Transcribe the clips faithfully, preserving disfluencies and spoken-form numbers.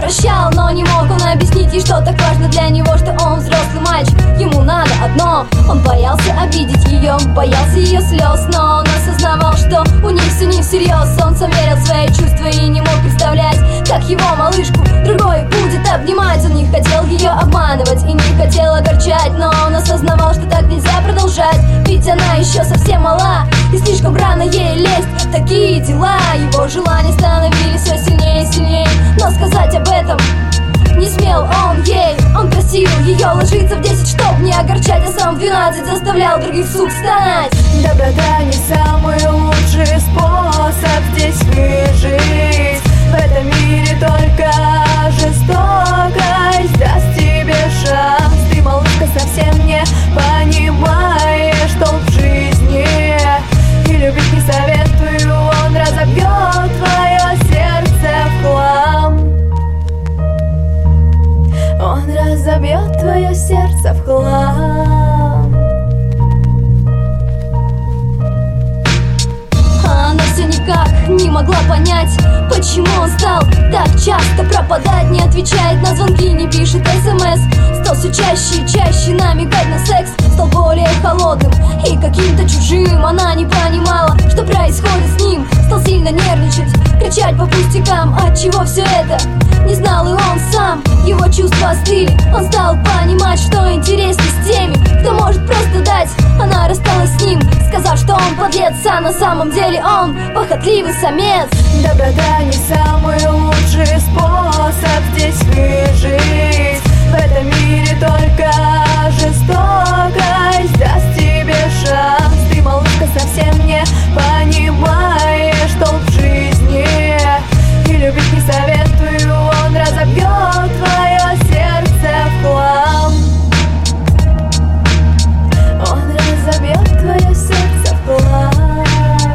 прощал, но не мог он объяснить ей, что так важно для него, что он взрослый мальчик. Ему надо одно, он боялся обидеть ее, боялся ее слез, но он осознавал, что у них все не всерьез. Он сам верил в свои чувства и не мог представлять, как его малышку другой будет обнимать. Он не хотел ее обманывать и не хотел огорчать, но он осознавал, что так нельзя продолжать, ведь она еще совсем мала и слишком рано ей лезть в такие дела. Его желания становились все сильнее и сильнее, но сказать об этом не смел он ей. Он просил ее ложиться в десять, чтоб не огорчать, а сам в двенадцать заставлял других сук стонать. Доброта не самый лучший способ здесь выжить. В этом мире только жестокость даст тебе шанс. Ты, малышка, совсем не понимаешь толк в жизни, и любить не советую, он разобьет твое сердце в хлам. Он разобьет твое сердце в хлам. А она все никак не могла понять, почему он стал так часто пропадать. Не отвечает на звонки, не пишет смс, стал все чаще и чаще намекать на секс. Стал более холодным и каким-то чужим. Она не понимала, что происходит с ним. Стал сильно нервничать, кричать по пустякам. От чего все это? Не знал и он сам. Его чувства остыли, он стал понимать, что интереснее с теми, кто может просто дать. Она рассталась с ним, сказав, что он подлец, а на самом деле он похотливый самец. Доброта не самый лучший способ здесь выжить. В этом мире только жестокость даст тебе шанс. Ты, малышка, совсем не понимаешь толк в жизни, и любить не советую, он разобьет твое сердце в хлам. Он разобьет твое сердце в хлам.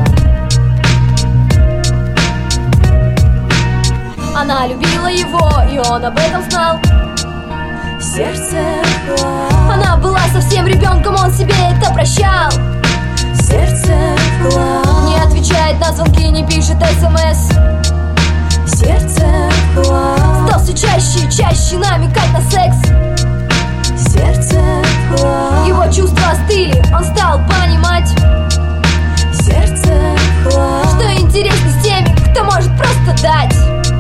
Она любила его, и он об этом знал. Сердце в хлам. Она была совсем ребенком, он себе это прощал. Сердце в хлам. Не отвечает на звонки, не пишет смс. Сердце в хлам. Стал все чаще и чаще намекать на секс. Сердце в хлам. Его чувства остыли, он стал понимать, сердце в хлам. что интереснее с теми, кто может просто дать.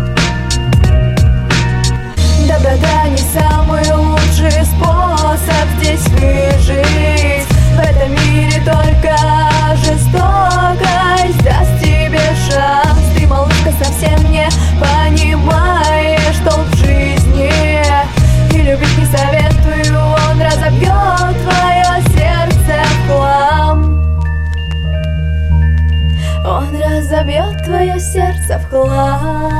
Доброта не самый лучший способ здесь выжить. В этом мире только жестокость даст тебе шанс. Ты, малышка, совсем не понимаешь толк в жизни, и любить не советую, он разобьет твое сердце в хлам. Он разобьет твое сердце в хлам.